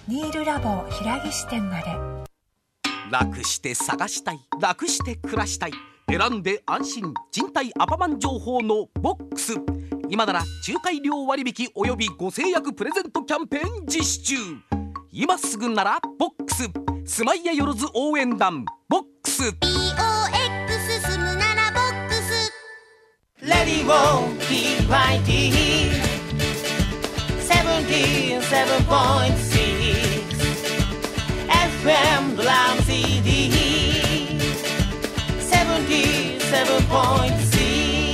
ニールラボ平岸店まで。 楽して探したい、楽して暮らしたい、選んで安心、人体アパマン情報のボックス。今なら仲介料割引およびご制約プレゼントキャンペーン実施中。今すぐならボックス、スマイヤよろず応援団ボックス。 BOX 進むならボックス。 レディオ TYT 77.6 FM ドラム CD 77.6。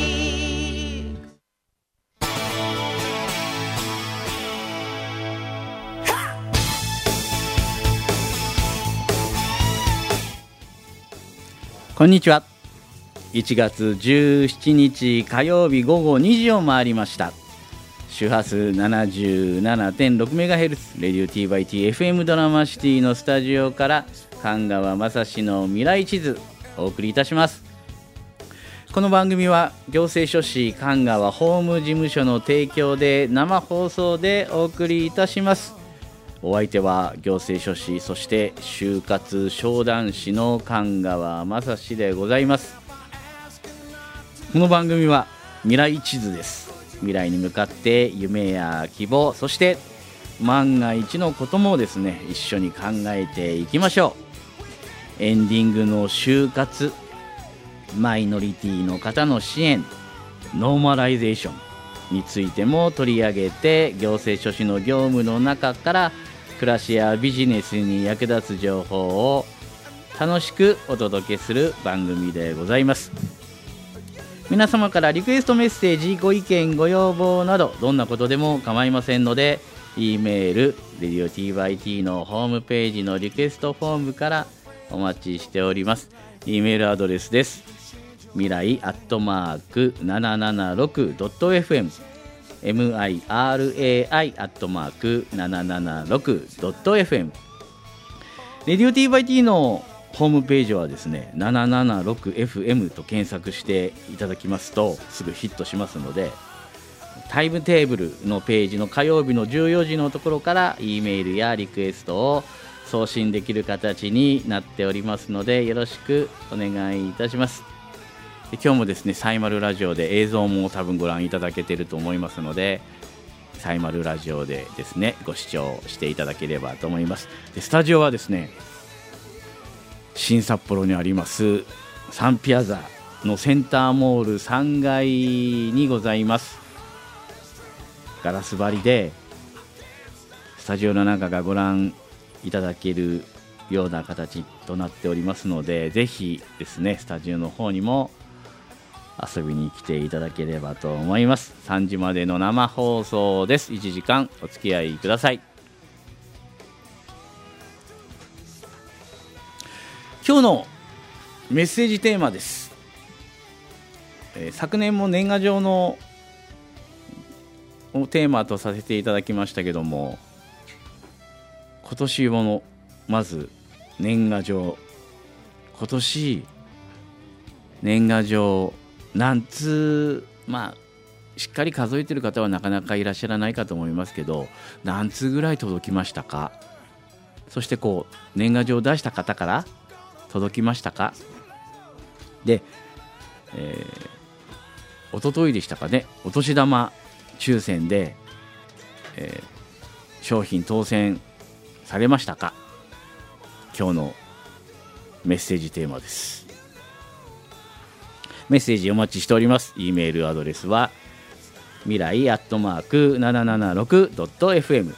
こんにちは。1月17日火曜日午後2時を回りました。周波数 77.6MHz レディオ T/T FM ドラマシティのスタジオから神川雅史の未来地図お送りいたします。この番組は行政書士神川法務事務所の提供で生放送でお送りいたします。お相手は行政書士、そして就活商談士の神川雅史でございます。この番組は未来地図です。未来に向かって夢や希望、そして万が一のこともですね、一緒に考えていきましょう。エンディングの就活、マイノリティの方の支援、ノーマライゼーションについても取り上げて、行政書士の業務の中から暮らしやビジネスに役立つ情報を楽しくお届けする番組でございます。皆様からリクエストメッセージ、ご意見ご要望などどんなことでも構いませんので、 E メール Radio TYT のホームページのリクエストフォームからお待ちしております。 E メールアドレスです。未来@776.fm mirai@776.fm。 レディオ T/T のホームページはですね、 776FM と検索していただきますとすぐヒットしますので、タイムテーブルのページの火曜日の14時のところから E メールやリクエストを送信できる形になっておりますので、よろしくお願いいたします。で、今日もですね、サイマルラジオで映像も多分ご覧いただけていると思いますので、サイマルラジオでですね、ご視聴していただければと思います。で、スタジオはですね、新札幌にありますサンピアザのセンターモール3階にございます。ガラス張りでスタジオの中がご覧いただけるような形となっておりますので、ぜひですね、スタジオの方にも遊びに来ていただければと思います。3時までの生放送です。1時間お付き合いください。今日のメッセージテーマです。昨年も年賀状のテーマとさせていただきましたけども、今年もまず年賀状、今年年賀状何通、しっかり数えてる方はなかなかいらっしゃらないかと思いますけど、何通ぐらい届きましたか。そして年賀状を出した方から届きましたか。で、一昨日でしたかね、お年玉抽選で、商品当選されましたか。今日のメッセージテーマです。メッセージお待ちしております。 E メールアドレスは未来@776.fm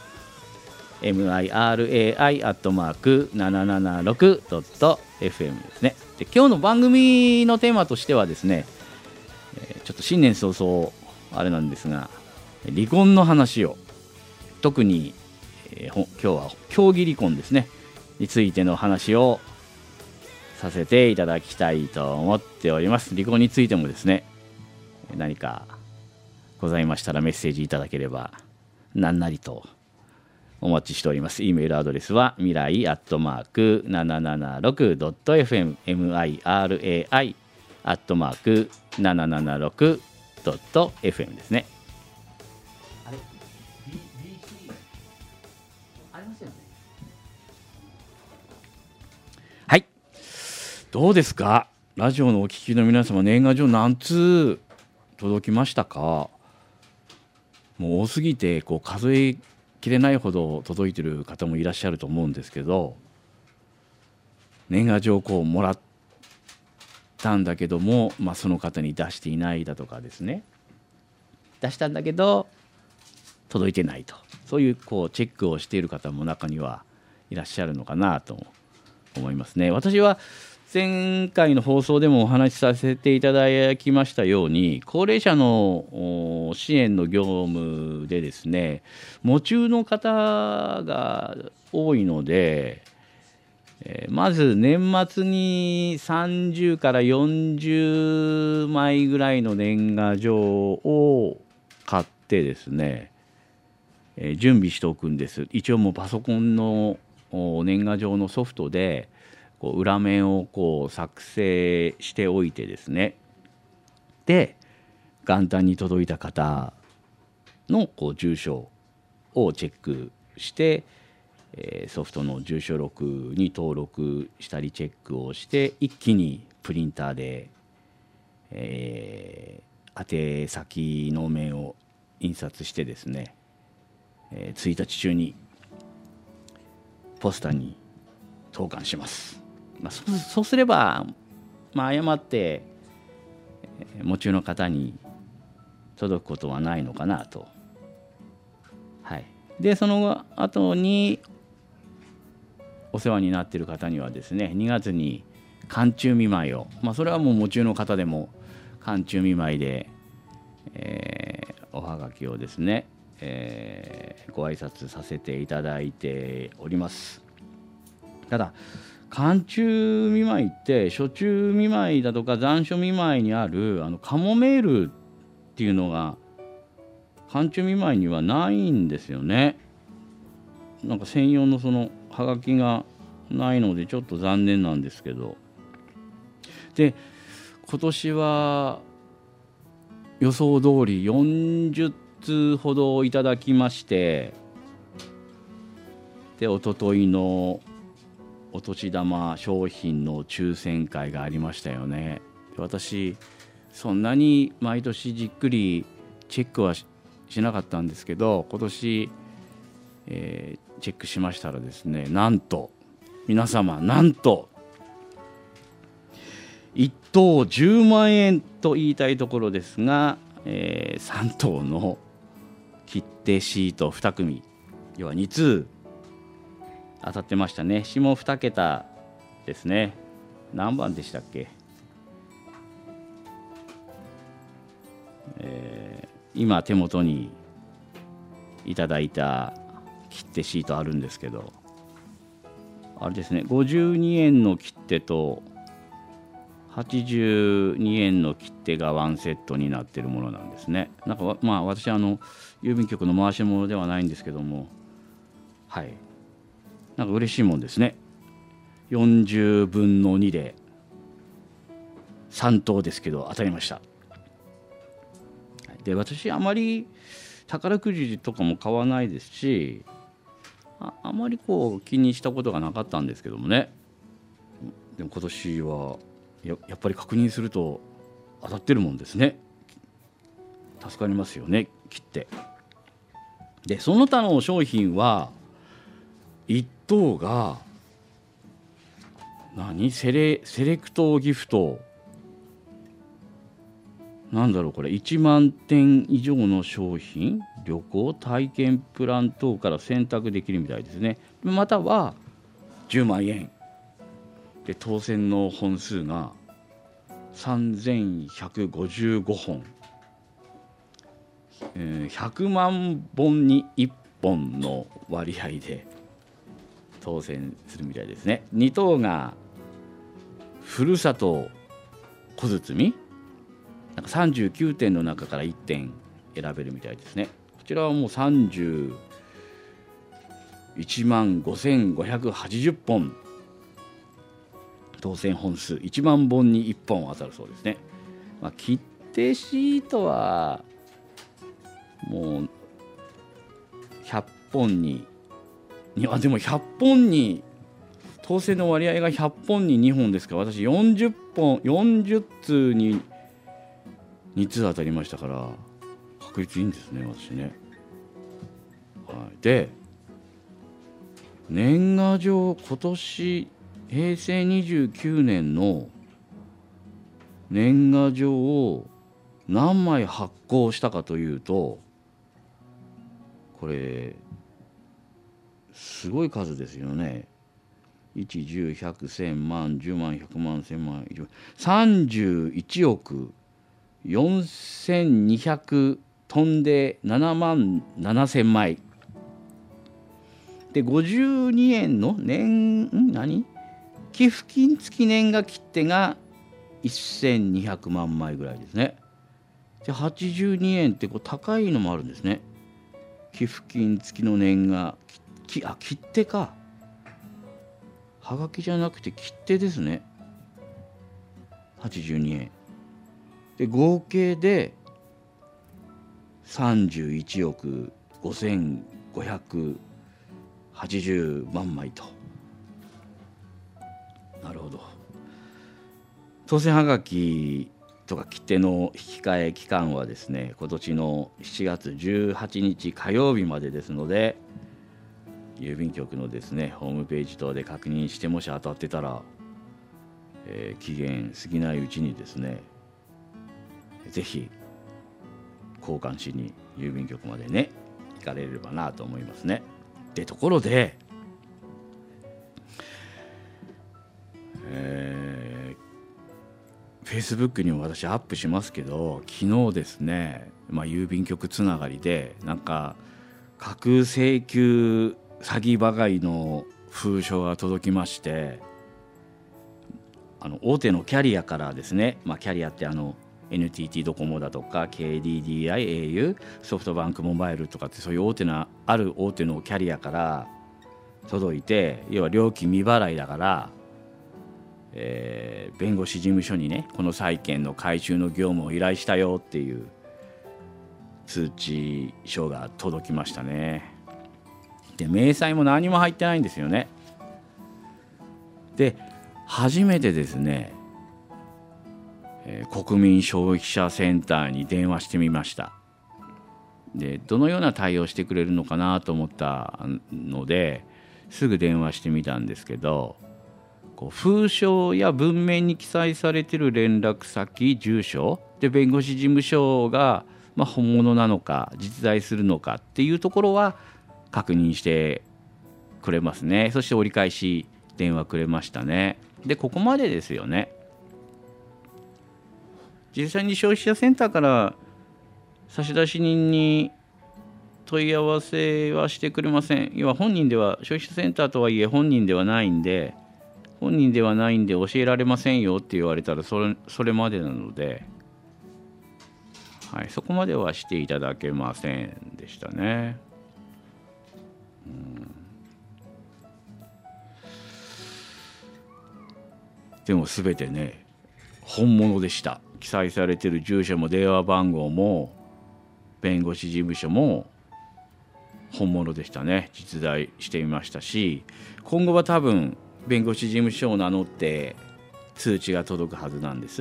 mirai@776.fm ですね。で、今日の番組のテーマとしてはですね、ちょっと新年早々あれなんですが、離婚の話を、特に、今日は協議離婚ですねについての話をさせていただきたいと思っております。離婚についてもですね、何かございましたらメッセージいただければ何なりとお待ちしております。 E メールアドレスは未来@776.fm mirai@776.fm ですね。あれ BC ありますよね。 どうですか、ラジオのお聞きの皆様、年賀状何通届きましたか。もう多すぎてこう数えきれないほど届いてる方もいらっしゃると思うんですけど、年賀状をこうもらったんだけども、その方に出していないだとかですね、出したんだけど届いてないと、そういうこうチェックをしている方も中にはいらっしゃるのかなと思いますね。私は前回の放送でもお話しさせていただきましたように、高齢者の支援の業務でですね、喪中の方が多いので、まず年末に30から40枚ぐらいの年賀状を買ってですね、準備しておくんです。一応もうパソコンの年賀状のソフトでこう裏面をこう作成しておいてですね、で元旦に届いた方のこう住所をチェックして、ソフトの住所録に登録したりチェックをして、一気にプリンターで、宛先の面を印刷してですね、1日中にポスターに投函します。そうすれば、誤って喪中の方に届くことはないのかなと。はい、でその後にお世話になっている方にはですね、2月に寒中見舞いを、それはもう喪中の方でも寒中見舞いで、おはがきをですね、ご挨拶させていただいております。ただ寒中見舞いって暑中見舞いだとか残暑見舞いにあるカモメールっていうのが寒中見舞いにはないんですよね。なんか専用のそのはがきがないのでちょっと残念なんですけど、で今年は予想通り40通ほどいただきまして、で一昨日のお年玉商品の抽選会がありましたよね。私そんなに毎年じっくりチェックは しなかったんですけど、今年、チェックしましたらですね、なんと皆様、なんと1等10万円と言いたいところですが、3等の切手シート2組、要は2通当たってましたね。下2桁ですね。何番でしたっけ。今手元にいただいた切手シートあるんですけど、あれですね、52円の切手と82円の切手がワンセットになっているものなんですね。なんか私郵便局の回し物ではないんですけども、はい、なんか嬉しいもんですね。40分の2で3等ですけど当たりました。で私あまり宝くじとかも買わないですし、あまりこう気にしたことがなかったんですけどもね。でも今年はやっぱり確認すると当たってるもんですね。助かりますよね、切って。でその他の商品は1等がセレクトギフト、なんだろうこれ、1万点以上の商品、旅行体験プラン等から選択できるみたいですね。または10万円で当選の本数が3155本、100万本に1本の割合で当選するみたいですね。2等がふるさと小包、なんか39点の中から1点選べるみたいですね。こちらはもう31万5580本、当選本数1万本に1本当たるそうですね。切手シートはもう100本にでも100本に当選の割合が100本に2本ですから、私40通に2通当たりましたから、確率いいんですね、私ね。はい、で年賀状、今年平成29年の年賀状を何枚発行したかというと、これすごい数ですよね。1、10、100、1000万、10万、100万、1000万、31億4200飛んで7万7000枚で、52円の寄付金付き年賀切手が1200万枚ぐらいですね。で82円って高いのもあるんですね。寄付金付きの年賀切手か、はがきじゃなくて切手ですね。82円で、合計で31億5580万枚と。なるほど。当選はがきとか切手の引き換え期間はですね、今年の7月18日火曜日までですので、郵便局のですねホームページ等で確認して、もし当たってたら、期限過ぎないうちにですね、ぜひ交換しに郵便局までね行かれればなと思いますね。でところで、Facebook にも私アップしますけど、昨日ですね、郵便局つながりでなんか架空請求詐欺ばかりの封書が届きまして、大手のキャリアからですね、キャリアってNTT ドコモだとか KDDI、au、ソフトバンクモバイルとかって、そういうある大手のキャリアから届いて、要は料金未払いだから、弁護士事務所にね、この債権の回収の業務を依頼したよっていう通知書が届きましたね。で明細も何も入ってないんですよね。で初めてですね、国民消費者センターに電話してみました。でどのような対応してくれるのかなと思ったので、すぐ電話してみたんですけど、封書や文面に記載されている連絡先、住所で弁護士事務所が、本物なのか実在するのかっていうところは確認してくれますね。そして折り返し電話くれましたね。でここまでですよね。実際に消費者センターから差出人に問い合わせはしてくれません。要は本人では、消費者センターとはいえ本人ではないんで教えられませんよって言われたらそれまでなので、そこまではしていただけませんでしたね。でも全てね本物でした。記載されている住所も電話番号も弁護士事務所も本物でしたね。実在していましたし、今後は多分弁護士事務所を名乗って通知が届くはずなんです。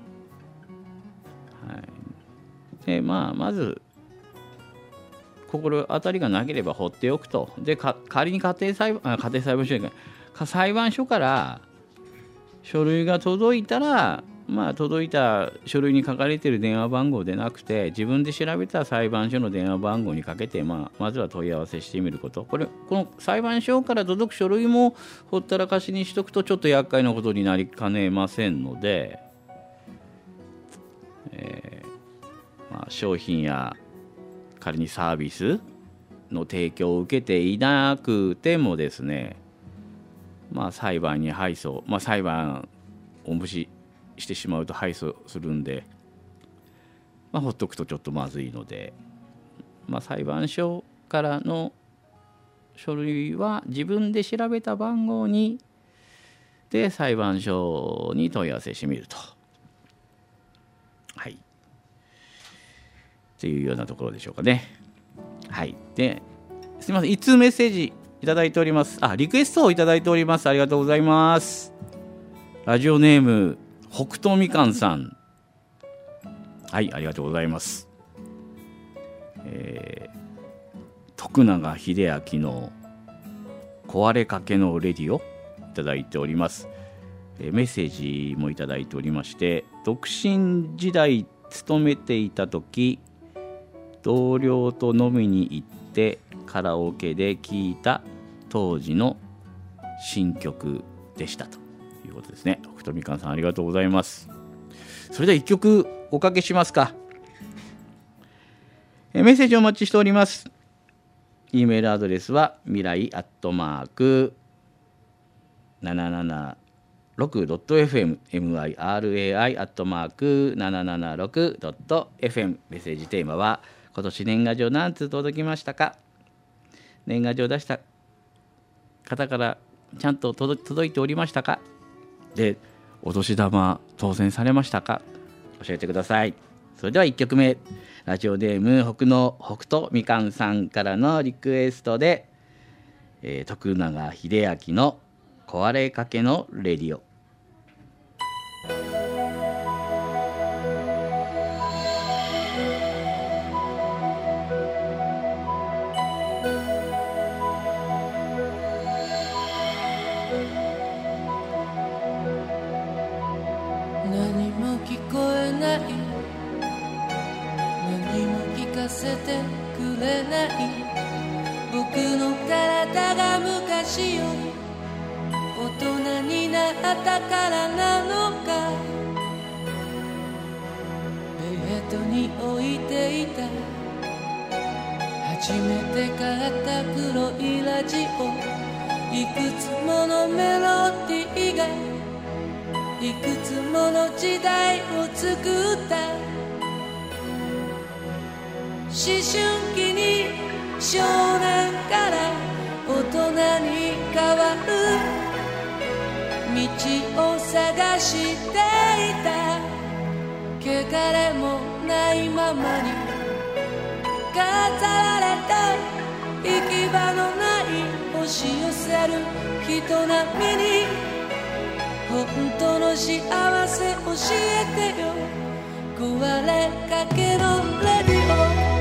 でまず心当たりがなければ放っておくと。で仮に裁判所から書類が届いたら、届いた書類に書かれている電話番号でなくて、自分で調べた裁判所の電話番号にかけて、まずは問い合わせしてみること。この裁判所から届く書類もほったらかしにしとくとちょっと厄介なことになりかねませんので、商品や仮にサービスの提供を受けていなくてもですね、裁判に敗訴、裁判を無視してしまうと敗訴するんで、ほっとくとちょっとまずいので、裁判所からの書類は自分で調べた番号にで裁判所に問い合わせしてみると、っていうようなところでしょうかね。ですいません、1通メッセージいただいております。リクエストをいただいております。ありがとうございます。ラジオネーム北東みかんさん、はい、ありがとうございます。徳永英明の壊れかけのレディをいただいております。メッセージもいただいておりまして、独身時代勤めていた時、同僚と飲みに行ってカラオケで聴いた当時の新曲でしたということですね。北みかんさん、ありがとうございます。それでは一曲おかけしますか。メッセージをお待ちしております。 E メールアドレスは未来776.fm mirai@776.fm。 メッセージテーマは今年年賀状何通届きましたか、年賀状出した方からちゃんと届いておりましたか、でお年玉当選されましたか、教えてください。それでは1曲目、ラジオネーム北斗みかんさんからのリクエストで、徳永英明の壊れかけのレディオ。 何も聞こえない、何も聞かせてくれない、僕の体が昔より大人になったからなのか、ベッドに置いていた初めて買った黒いラジオ、いくつものメロディーがいくつもの時代を作った、思春期に少年から大人に変わる道を探していた、汚れもないままに飾られた行き場のない押し寄せる人並みに、本当の幸せ教えてよ、壊れかけのレディオ。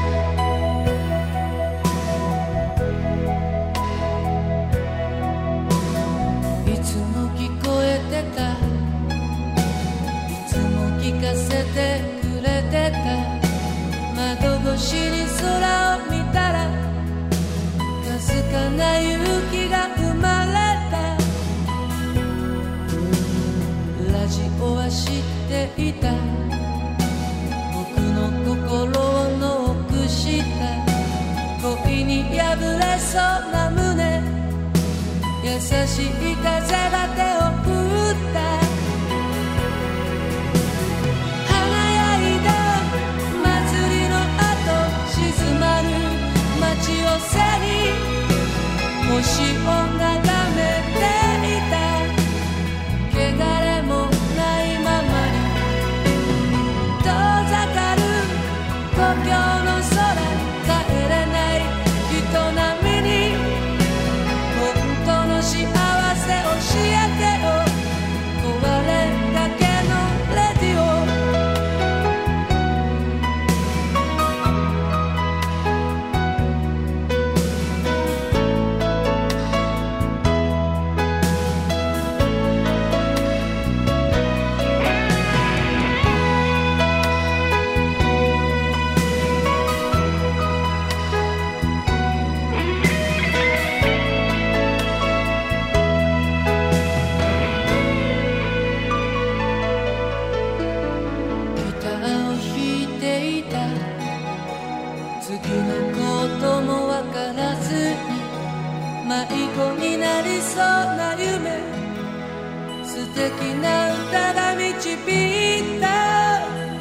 いつも聞こえてた、いつも聞かせてくれてた、窓越しに空を見たらかすかな勇気が生まれた、ラジオは知っていた、僕の心をノックした恋に破れそうな胸、優しい風が手を振った、華やいだ祭りの後静まる街を背に星を眺めていた、汚れもないままに遠ざかる故郷の空、帰れない人並みに本当の幸せ教えてよ、壊れかけのレディオ。迷子になりそうな夢、素敵な歌が導いた、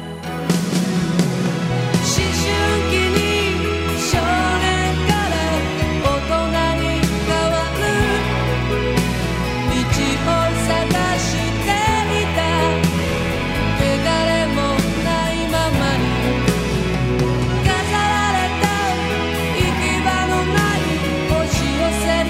思春期に少年から大人に変わる道を探していた、汚れもないままに飾られた行き場のない押し寄せる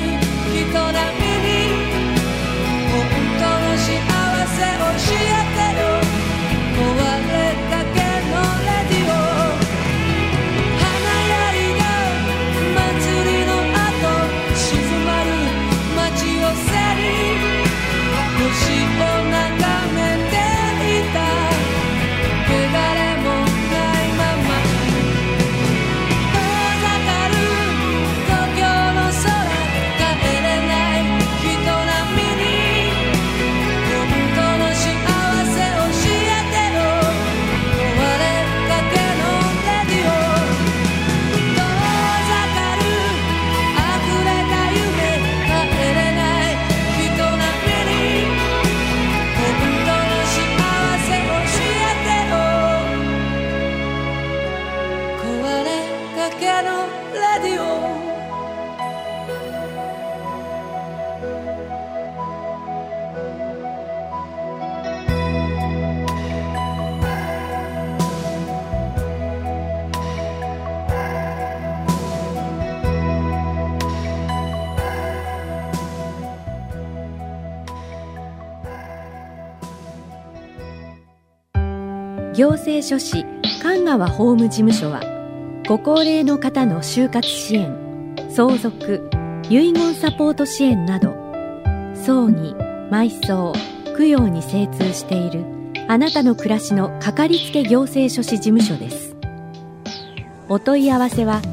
行政書士神川法務事務所は、ご高齢の方の就活支援、相続、遺言サポート支援など、葬儀、埋葬、供養に精通しているあなたの暮らしのかかりつけ行政書士事務所です。お問い合わせは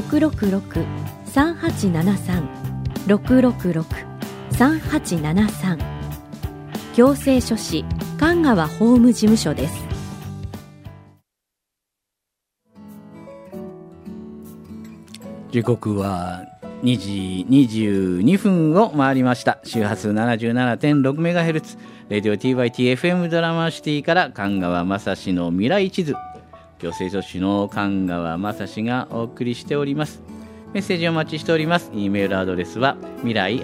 666-3873 666-3873 行政書士神川法務事務所です。 時刻は2時22分を回りました。周波数 77.6MHz レディオ TYT-FM ドラマシティから神川雅史の未来地図、行政書士の神川雅史がお送りしております。メッセージお待ちしております。 E メールアドレスは未来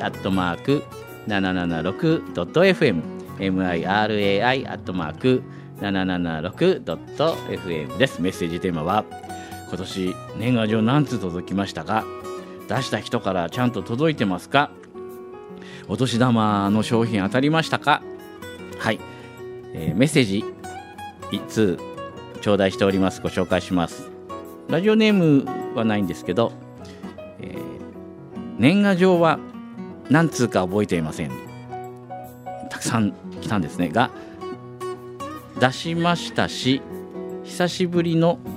@776.fm mirai@776.fm です。メッセージテーマは、今年年賀状何通届きましたか、出した人からちゃんと届いてますか、お年玉の商品当たりましたか。はい、メッセージ1通頂戴しております。ご紹介します。ラジオネームはないんですけど、年賀状は何通か覚えていません。たくさん来たんですねが、出しましたし、久しぶりの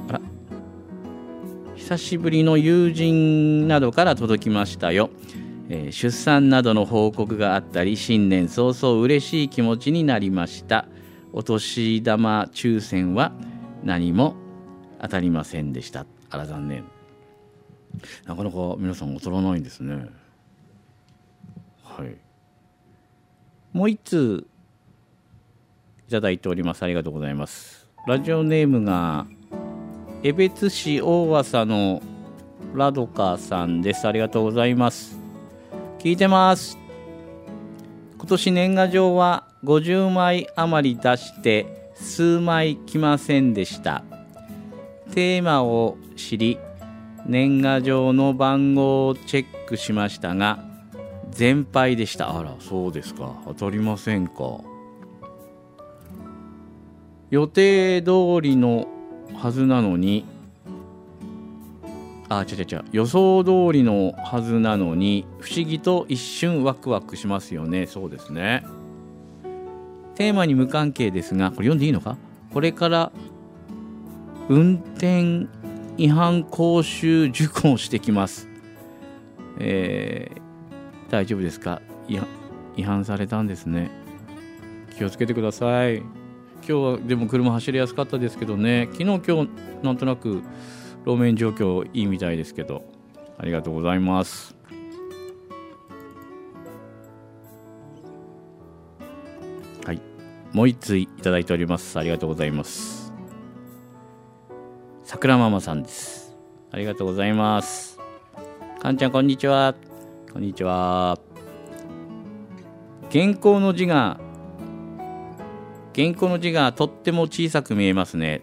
友人などから届きましたよ。出産などの報告があったり、新年早々嬉しい気持ちになりました。お年玉抽選は何も当たりませんでした。あら残念。なかなか皆さん当たらないんですね。はい、もう一通いただいております。ありがとうございます。ラジオネームが江別市大浅のラドカーさんです。ありがとうございます。聞いてます。今年年賀状は50枚余り出して数枚来ませんでした。テーマを知り、年賀状の番号をチェックしましたが全敗でした。あら、そうですか。当たりませんか。予定通りのはずなのに、予想通りのはずなのに不思議と一瞬ワクワクしますよね。そうですね。テーマに無関係ですが、これ読んでいいのか。これから運転違反講習受講してきます。大丈夫ですか。違反されたんですね。気をつけてください。今日はでも車走りやすかったですけどね。昨日今日なんとなく路面状況いいみたいですけど、ありがとうございます。はい、もう一通いただいております。ありがとうございます。桜ママさんです。ありがとうございます。かんちゃんこんにちは。こんにちは。原稿の字がとっても小さく見えますね。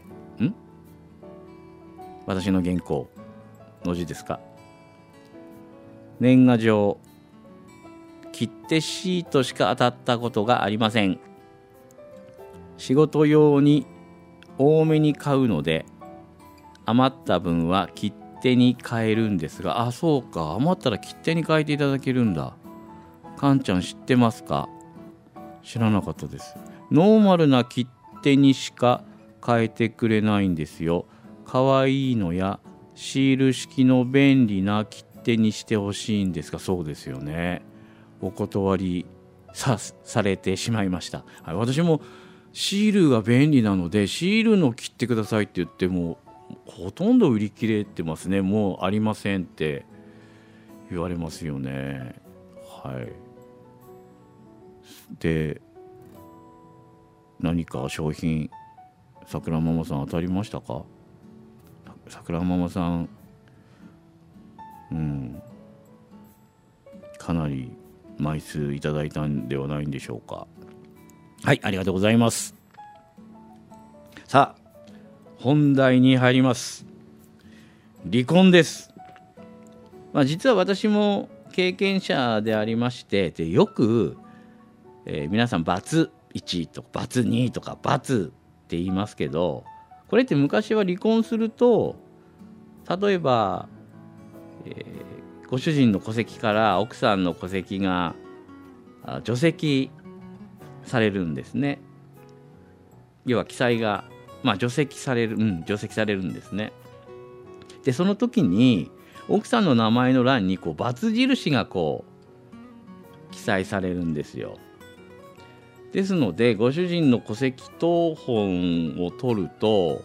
私の原稿の字ですか。年賀状切手シートしか当たったことがありません。仕事用に多めに買うので余った分は切手に変えるんですが、そうか、余ったら切手に変えていただけるんだ。かんちゃん知ってますか。知らなかったです。ノーマルな切手にしか変えてくれないんですよ。かわいいのやシール式の便利な切手にしてほしいんですが。そうですよね。お断り されてしまいました。はい、私もシールが便利なのでシールの切ってくださいって言ってもほとんど売り切れてますね。もうありませんって言われますよね。はい。で、何か商品桜ママさん当たりましたか。桜ママさん、かなり枚数いただいたんではないんでしょうか。はい、ありがとうございます。さあ本題に入ります。離婚です。実は私も経験者でありまして、でよく、皆さんバツ1とかバツ2とかバツって言いますけど、これって昔は離婚すると、例えば、ご主人の戸籍から奥さんの戸籍が除籍されるんですね。要は記載が、除籍されるんですね。でその時に奥さんの名前の欄に×印が記載されるんですよ。ですのでご主人の戸籍謄本を取ると、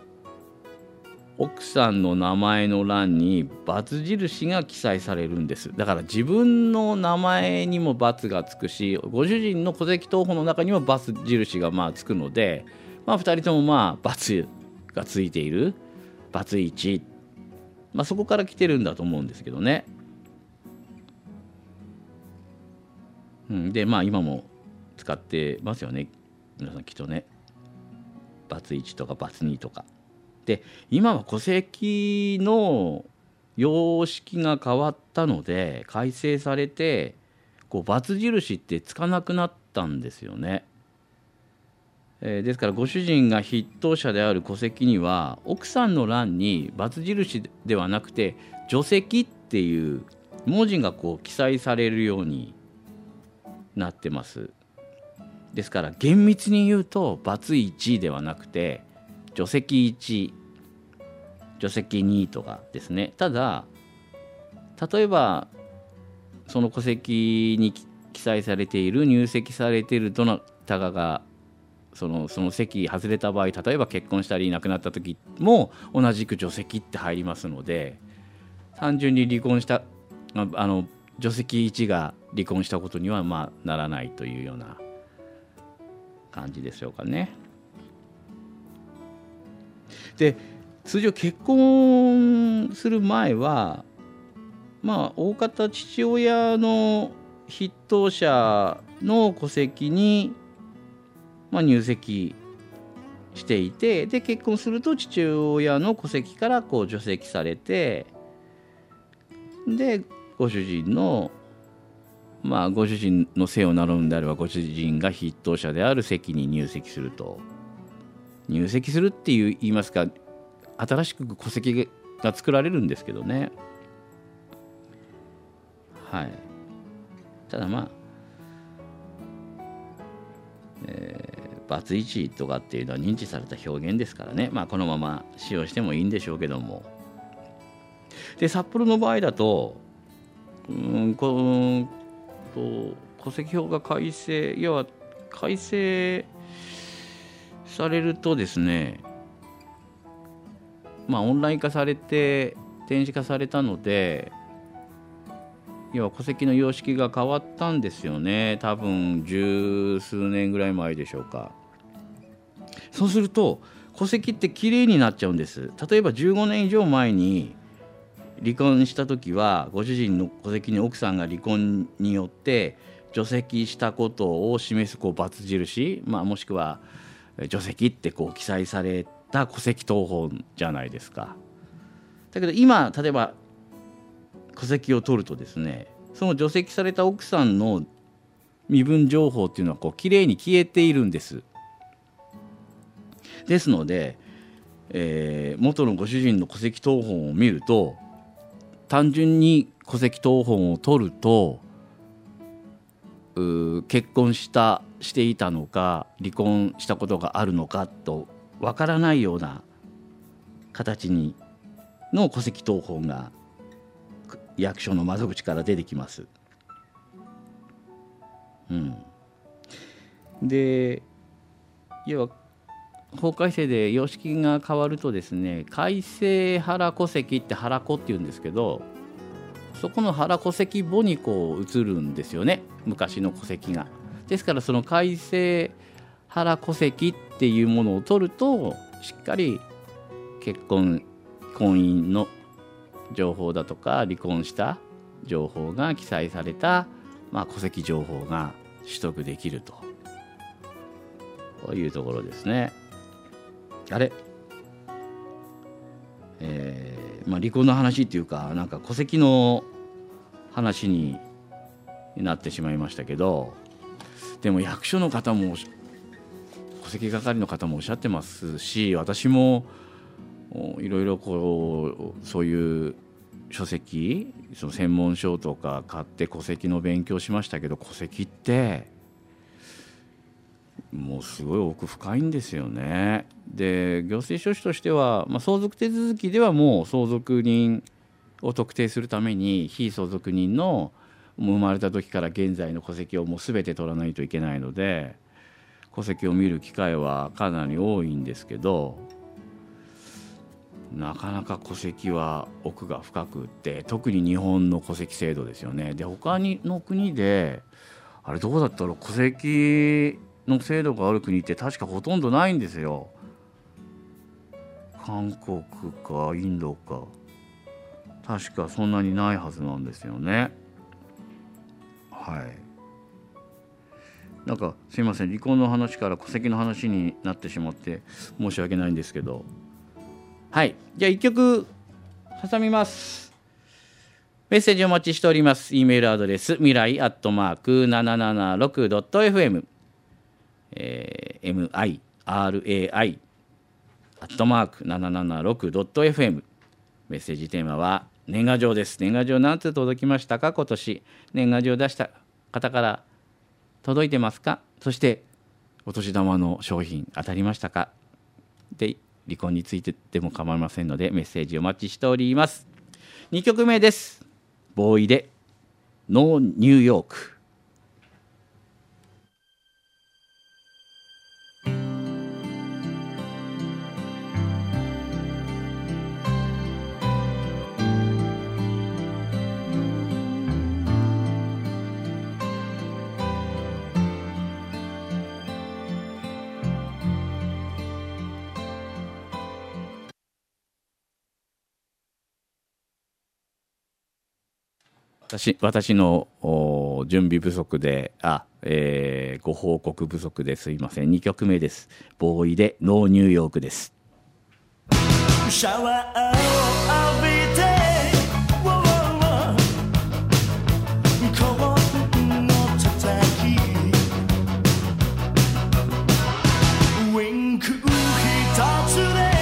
奥さんの名前の欄に×印が記載されるんです。だから自分の名前にも×がつくし、ご主人の戸籍謄本の中にも×印がつくので、2人とも×がついている、×1、そこから来てるんだと思うんですけどね。で今も使ってますよね、皆さんきっとね。×1とか×2とかで、今は戸籍の様式が変わったので改正されて×印ってつかなくなったんですよね。ですからご主人が筆頭者である戸籍には奥さんの欄に×印ではなくて除籍っていう文字が記載されるようになってます。ですから厳密に言うと×1ではなくて除籍1、除籍2とかですね。ただ例えばその戸籍に記載されている、入籍されているどなたかがその籍外れた場合、例えば結婚したり亡くなった時も同じく除籍って入りますので、単純に離婚した除籍1が離婚したことにはならないというような感じでしょうかね。で通常結婚する前は大方父親の筆頭者の戸籍に入籍していて、で結婚すると父親の戸籍から除籍されて、でご主人のご主人の姓を名乗るんであればご主人が筆頭者である籍に入籍すると、入籍するって言いますか、新しく戸籍が作られるんですけどね。はい。ただ×1とかっていうのは認知された表現ですからね、このまま使用してもいいんでしょうけども。で札幌の場合だと戸籍法が改正されるとですね、オンライン化されて電子化されたので、要は戸籍の様式が変わったんですよね。多分十数年ぐらい前でしょうか。そうすると戸籍ってきれいになっちゃうんです。例えば15年以上前に離婚した時はご主人の戸籍に奥さんが離婚によって除籍したことを示す×印、もしくは除籍って記載された戸籍謄本じゃないですか。だけど今例えば戸籍を取るとですね、その除籍された奥さんの身分情報っていうのはきれいに消えているんです。ですので、元のご主人の戸籍謄本を見ると、単純に戸籍謄本を取ると結婚していたのか離婚したことがあるのかとわからないような形の戸籍謄本が役所の窓口から出てきます。で要は法改正で様式が変わるとですね、改正原戸籍って原戸っていうんですけど、そこの原戸籍簿に移るんですよね、昔の戸籍が。ですからその改正原戸籍っていうものを取ると、しっかり婚姻の情報だとか離婚した情報が記載された、戸籍情報が取得できると、こういうところですね。離婚の話っていうか、戸籍の話になってしまいましたけど、でも役所の方も戸籍係の方もおっしゃってますし、私もいろいろそういう書籍、その専門書とか買って戸籍の勉強しましたけど、戸籍ってもうすごい奥深いんですよね。で行政書士としては、相続手続きではもう相続人を特定するために被相続人の生まれた時から現在の戸籍をもう全て取らないといけないので、戸籍を見る機会はかなり多いんですけど、なかなか戸籍は奥が深くって、特に日本の戸籍制度ですよね。で他の国であれどうだったろう、戸籍の制度がある国って確かほとんどないんですよ。韓国かインドか確かそんなにないはずなんですよね。はい。なんかすいません、離婚の話から戸籍の話になってしまって申し訳ないんですけど、はい、じゃあ1曲挟みます。メッセージお待ちしております。 E メールアドレス未来@776.fm、mirai@776.fm。 メッセージテーマは年賀状です。年賀状何通届きましたか。今年年賀状出した方から届いてますか。そしてお年玉の商品当たりましたか。で離婚についてでも構いませんのでメッセージお待ちしております。2曲目です。ボーイでノーニューヨーク。私の準備不足でご報告不足ですいません。2曲目です。ボーイでノーニューヨークです。 シャワーを浴びてコーンのたたきウィンク一つで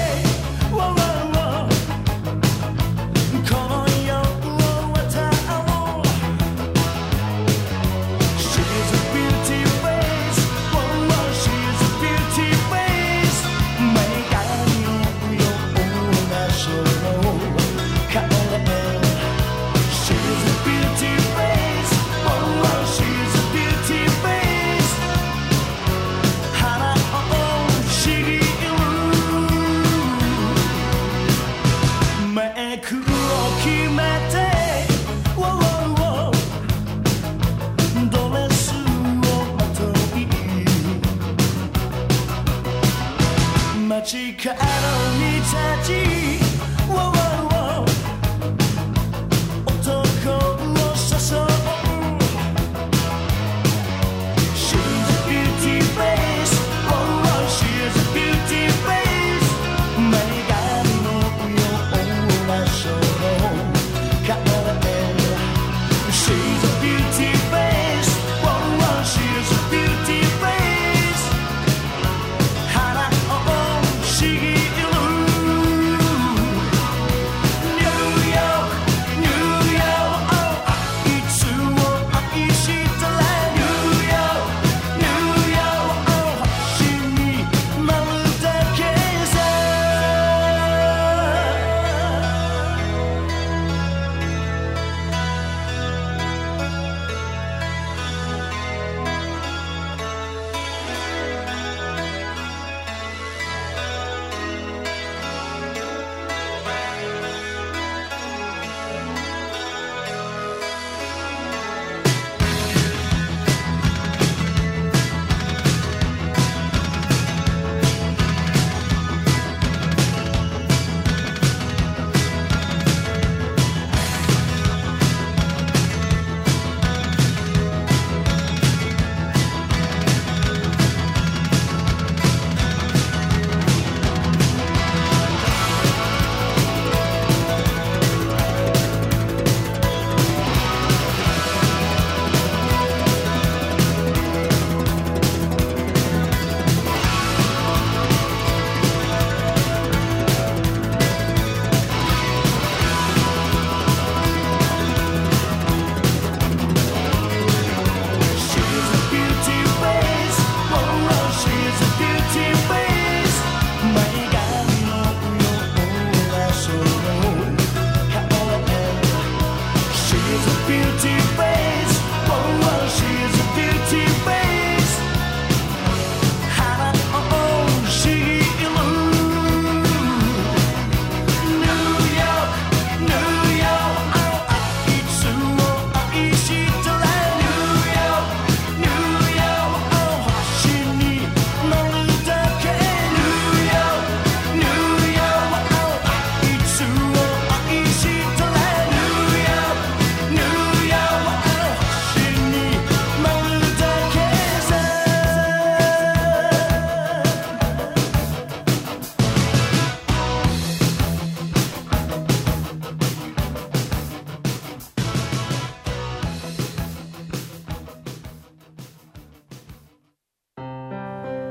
街角に立ち男を誘う She's a beauty face She's a beauty face 女神のような少女体で She's a beauty face She's a beauty face 花をちぎる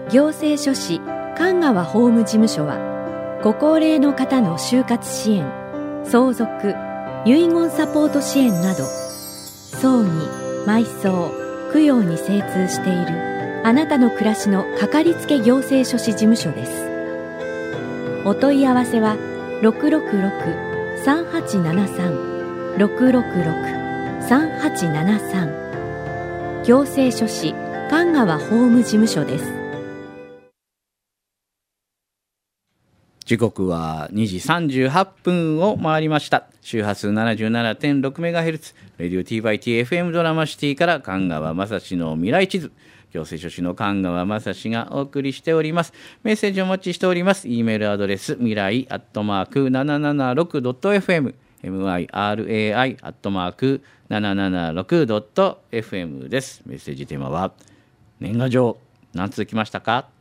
行政書士神川法務事務所はご高齢の方の就活支援、相続、遺言サポート支援など葬儀、埋葬、供養に精通しているあなたの暮らしのかかりつけ行政書士事務所です。お問い合わせは 666-3873 666-3873 行政書士神川法務事務所です。 時刻は2時38分を回りました。周波数 77.6MHz レディオ T/T-FM ドラマシティから神川雅史の未来地図、行政書士の神川雅史がお送りしております。メッセージお待ちしております。 E メールアドレス未来@776.fm mirai@776.fm です。メッセージテーマは年賀状何通来ましたか、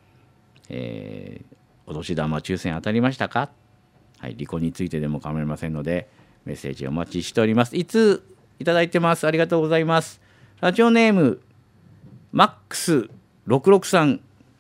お年玉抽選当たりましたか、はい、離婚についてでも構いませんのでメッセージお待ちしております。いついただいてます。ありがとうございます。ラジオネームマックス663、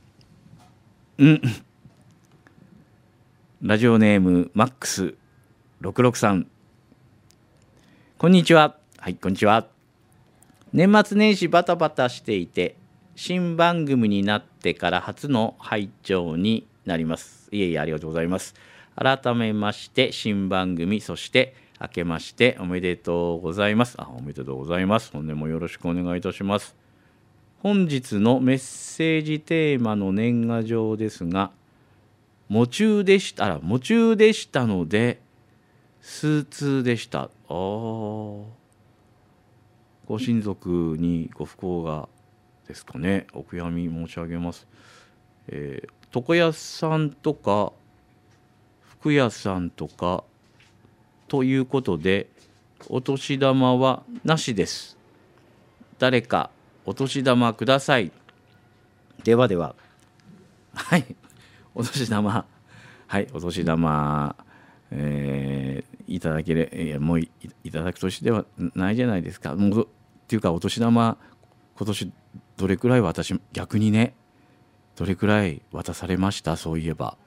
ラジオネームマックス663、こんにちは。はい、こんにちは。年末年始バタバタしていて新番組になってから初の拝聴になります。いえいえ、ありがとうございます。改めまして新番組、そして明けましておめでとうございます。おめでとうございます。本年もよろしくお願いいたします。本日のメッセージテーマの年賀状ですが、喪中でしたので数通でした。ご親族にご不幸がですかね。お悔やみ申し上げます。床屋さんとか服屋さんとかということでお年玉はなしです。誰かお年玉ください。ではでは、はい、お年玉、はい、お年玉、いただけれ、もう いただく年ではないじゃないですか。もうっていうかお年玉今年どれくらい、私逆にね、どれくらい渡されました。そういえば、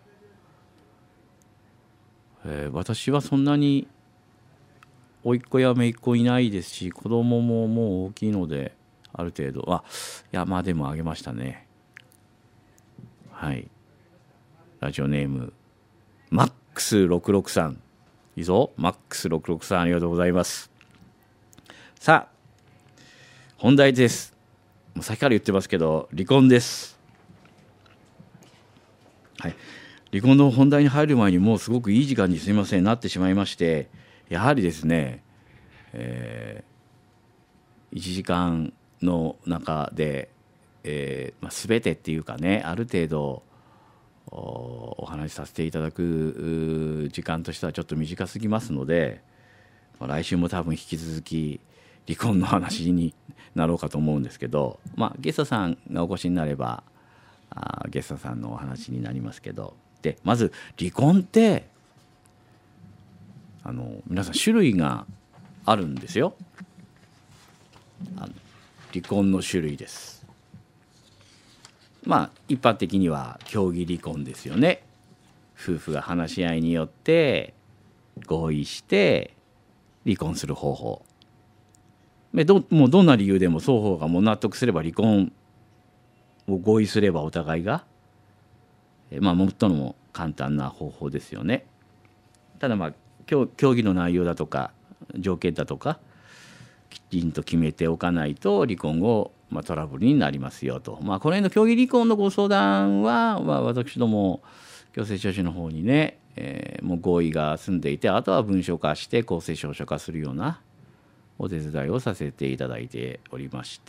私はそんなに甥っ子や姪っ子いないですし、子供ももう大きいのである程度まあでもあげましたね。はい。ラジオネームマックス663、いいぞ。マックス663、ありがとうございます。さあ本題です。もう先から言ってますけど、離婚です。はい、離婚の本題に入る前にもうすごくいい時間にすみませんなってしまいまして、やはりですね、1時間の中で、全てっていうかね、ある程度お話しさせていただく時間としてはちょっと短すぎますので、来週も多分引き続き離婚の話になろうかと思うんですけど、ゲストさんがお越しになればゲストさんのお話になりますけど、でまず離婚って皆さん種類があるんですよ。離婚の種類です。一般的には協議離婚ですよね。夫婦が話し合いによって合意して離婚する方法。もうどんな理由でも双方がもう納得すれば離婚を合意すればお互いが、最も簡単な方法ですよね。ただ協議の内容だとか条件だとかきちんと決めておかないと離婚後、トラブルになりますよと。この辺の協議離婚のご相談は、私ども行政書士の方にね、もう合意が済んでいて、あとは文書化して公正証書化するようなお手伝いをさせていただいておりまして、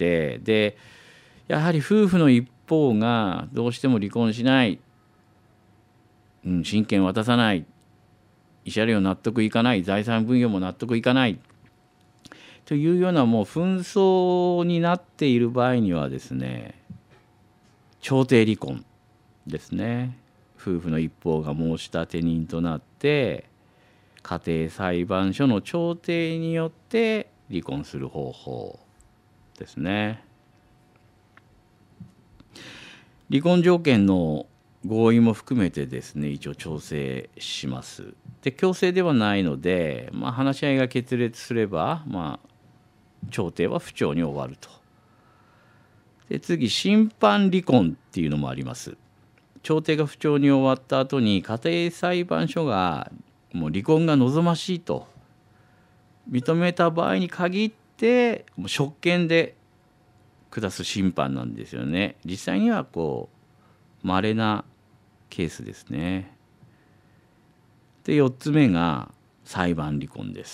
でやはり夫婦の一方がどうしても離婚しない、親権渡さない、慰謝料納得いかない、財産分与も納得いかないというようなもう紛争になっている場合にはですね、調停離婚ですね。夫婦の一方が申し立て人となって家庭裁判所の調停によって離婚する方法ですね。 離婚条件の合意も含めてですね、一応調整します。で、強制ではないので、話し合いが決裂すれば、調停は不調に終わると。で、次、審判離婚っていうのもあります。調停が不調に終わった後に家庭裁判所がもう離婚が望ましいと認めた場合に限ってもう職権で下す審判なんですよね。実際には稀なケースですね。で、4つ目が裁判離婚です。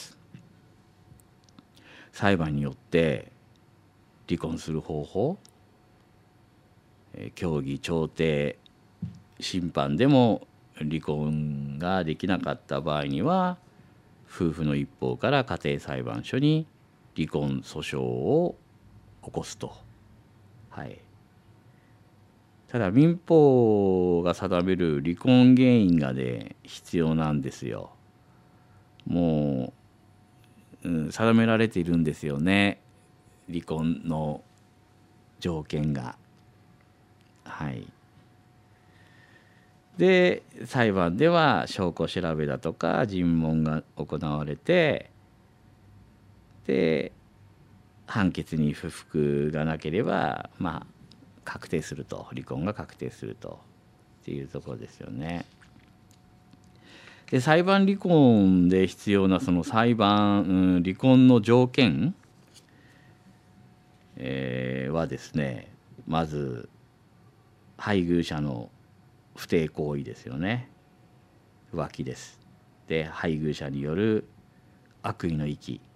裁判によって離婚する方法、協議、調停、審判でも離婚ができなかった場合には夫婦の一方から家庭裁判所に離婚訴訟を起こすと。ただ民法が定める離婚原因が必要なんですよ。もう、定められているんですよね、離婚の条件が。で、裁判では証拠調べだとか尋問が行われて、で、判決に不服がなければ確定すると、離婚が確定するとっていうところですよね。で、裁判離婚で必要なその離婚の条件、はですね、まず配偶者の不貞行為ですよね。浮気です。で、配偶者による悪意の遺棄、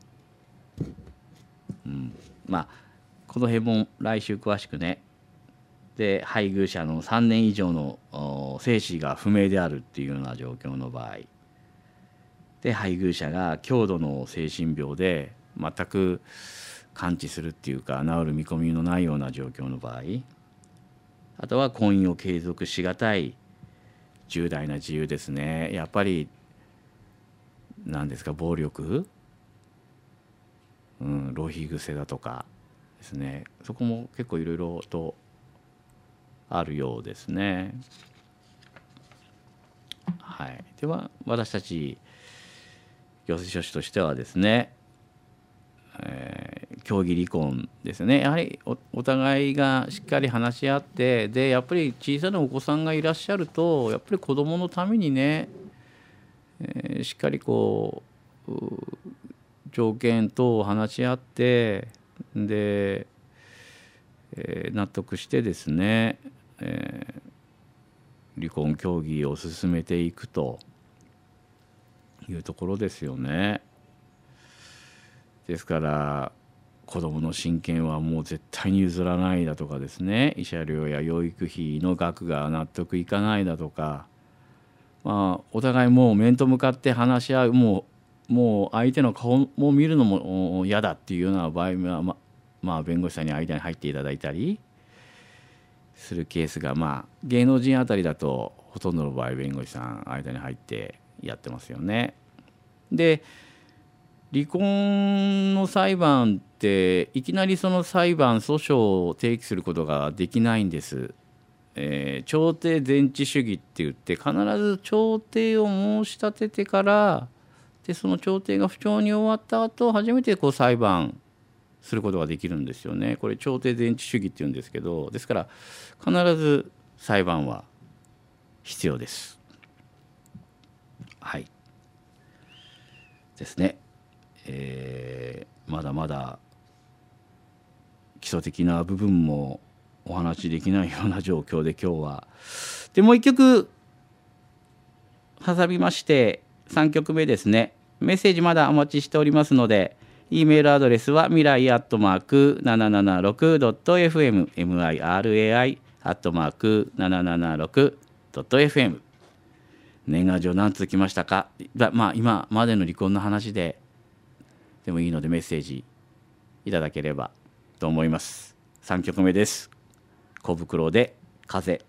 この辺も来週詳しくね。で、配偶者の3年以上の生死が不明であるっていうような状況の場合で、配偶者が強度の精神病で全く完治するっていうか治る見込みのないような状況の場合、あとは婚姻を継続しがたい重大な自由ですね。やっぱり何ですか、暴力、浪費癖だとかですね、そこも結構いろいろとあるようですね。では私たち行政書士としてはですね、協議離婚ですね。やはり お互いがしっかり話し合って、でやっぱり小さなお子さんがいらっしゃると、やっぱり子どものためにね、しっかり条件等を話し合って、で、納得してですね、離婚協議を進めていくというところですよね。ですから子どもの親権はもう絶対に譲らないだとかですね、慰謝料や養育費の額が納得いかないだとか、お互いもう面と向かって話し合う、もう相手の顔も見るのも嫌だっていうような場合は、弁護士さんに間に入っていただいたりするケースが、芸能人あたりだとほとんどの場合弁護士さん間に入ってやってますよね。で、離婚の裁判っていきなりその訴訟を提起することができないんです。調停前置主義って言って、必ず調停を申し立ててから、でその調停が不調に終わった後初めて裁判することができるんですよね。これ調停前置主義って言うんですけど、ですから必ず裁判は必要です。ですね。まだまだ基礎的な部分もお話しできないような状況で今日は。でもう一曲挟みまして3曲目ですね。メッセージまだお待ちしておりますので、E メールアドレスは未来@776.fm、mirai@776.fm。年賀状何通来ましたか。今までの離婚の話でもいいのでメッセージいただければと思います。3曲目です。小袋で風。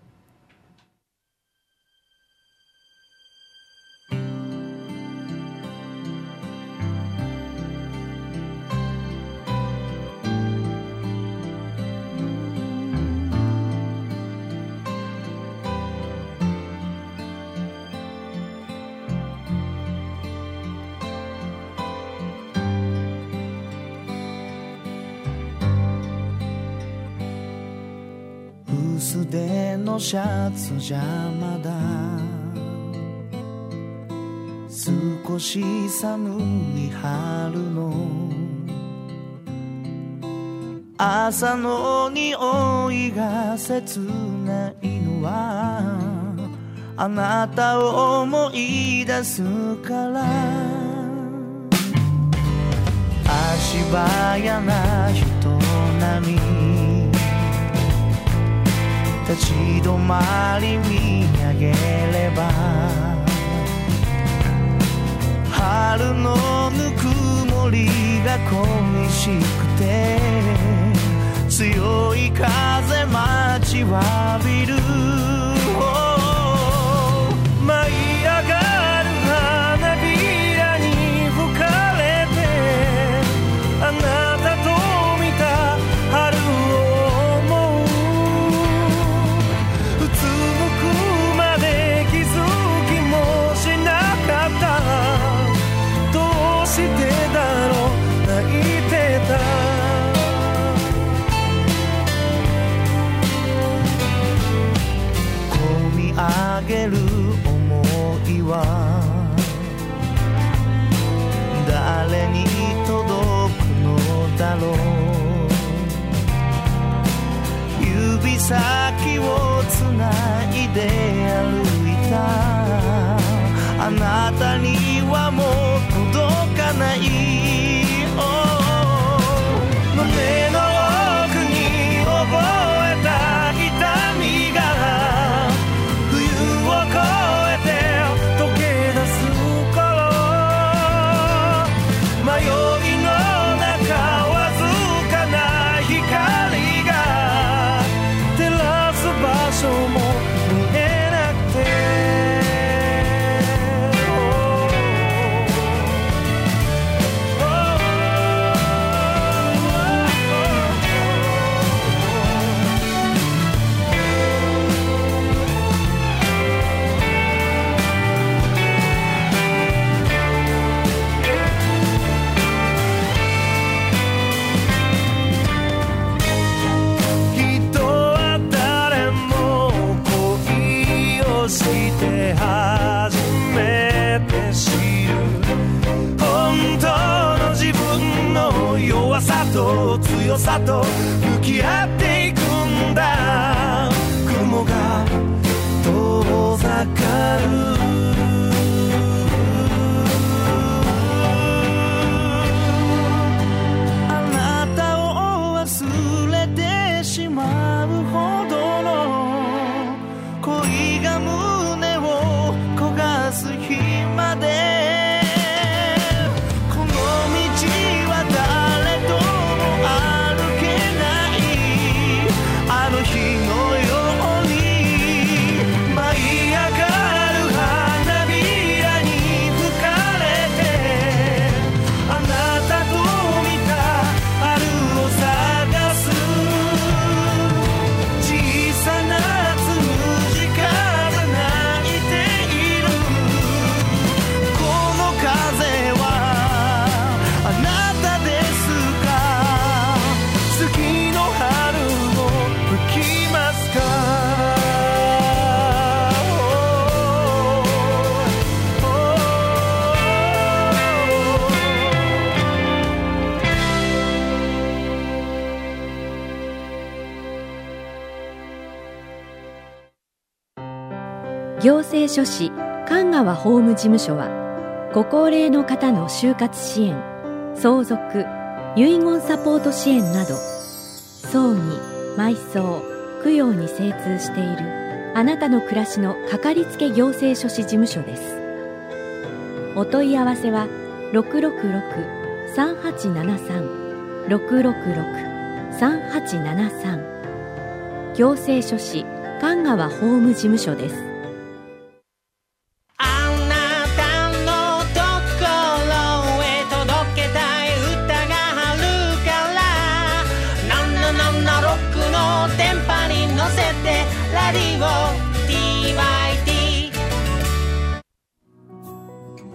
薄手のシャツじゃまだ少し寒い春の朝の匂いが切ないのはあなたを思い出すから足早な人並み立ち止まり見上げれば春のぬくもりが恋しくて強い風待ちわびる舞い上がる花びらに吹かれてあなたと見た春を思ううつむくまで気づきもしなかったどうしてだろう泣いてた込み上げる思いは誰に届くのだろう指先をつないで歩いたあなたにはもう届かない胸の奥に覚えた痛みが冬を越えて溶け出す頃迷いの中わずかな光が照らす場所も見えなくてして初めて知る本当の自分の弱さと強さと向き合っていくんだ雲が遠ざかるあなたを忘れてしまうほどの恋が胸を焦がす日までこの道は誰とも歩けないあの日のように舞い上がる花びらに吹かれてあなたと見た春を探す小さな行政書士神川法務事務所はご高齢の方の就活支援、相続、遺言サポート支援など葬儀、埋葬、供養に精通しているあなたの暮らしのかかりつけ行政書士事務所です。お問い合わせは 666-3873 666-3873 行政書士神川法務事務所です。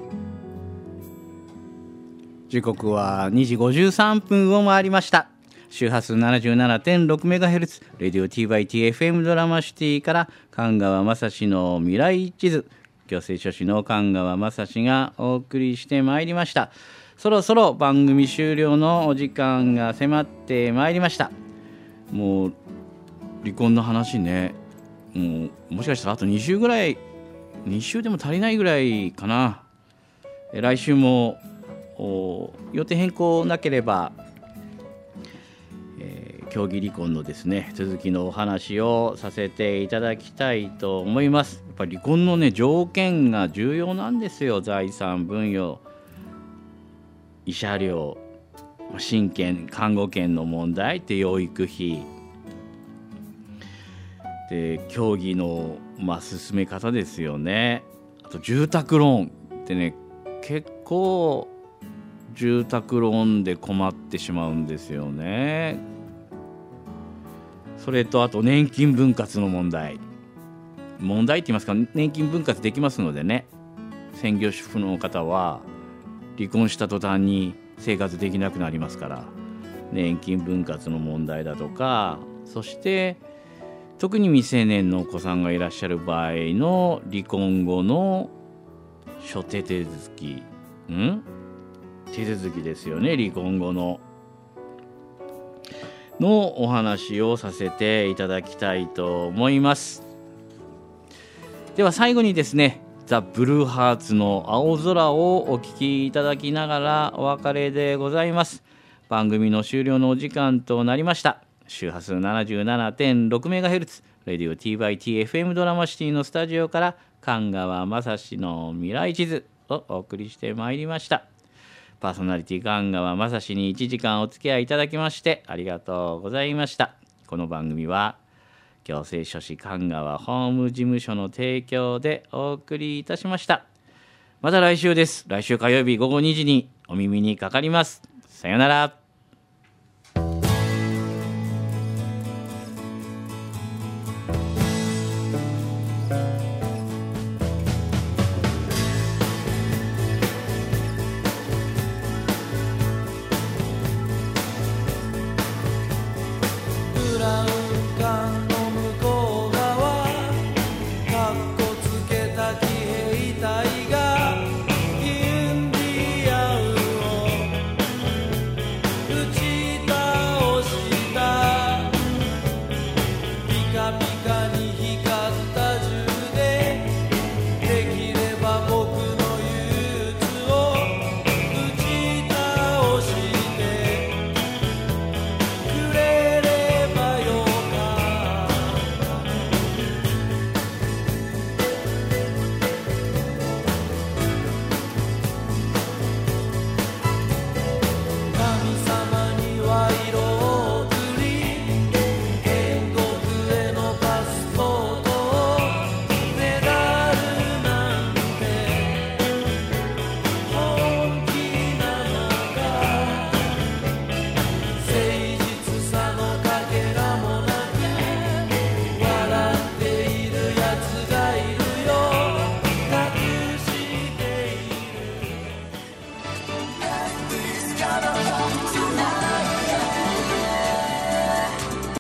時刻は2時53分を回りました。 周波数 77.6MHz レディオ TYT-FM ドラマシティから神川雅史の未来地図、行政書士の神川雅史がお送りしてまいりました。そろそろ番組終了のお時間が迫ってまいりました。もう離婚の話ね、もしかしたらあと2週ぐらい、2週でも足りないぐらいかな。来週も予定変更なければ、協議離婚のですね続きのお話をさせていただきたいと思います。やっぱり離婚のね条件が重要なんですよ。財産分与、慰謝料、親権看護権の問題って養育費で、協議の、進め方ですよね。あと住宅ローンってね、結構住宅ローンで困ってしまうんですよね。それとあと年金分割の問題って言いますか、年金分割できますのでね、専業主婦の方は離婚した途端に生活できなくなりますから、年金分割の問題だとか、そして特に未成年のお子さんがいらっしゃる場合の離婚後の諸手続き、手続きですよね。離婚後のお話をさせていただきたいと思います。では最後にですね、ザ・ブルーハーツの青空をお聞きいただきながらお別れでございます。番組の終了のお時間となりました。周波数 77.6MHz レディオ TYT-FM ドラマシティのスタジオから神川雅史の未来地図をお送りしてまいりました。パーソナリティ神川雅史に1時間お付き合いいただきましてありがとうございました。この番組は行政書士神川法務事務所の提供でお送りいたしました。また来週です。来週火曜日午後2時にお耳にかかります。さよなら。 裏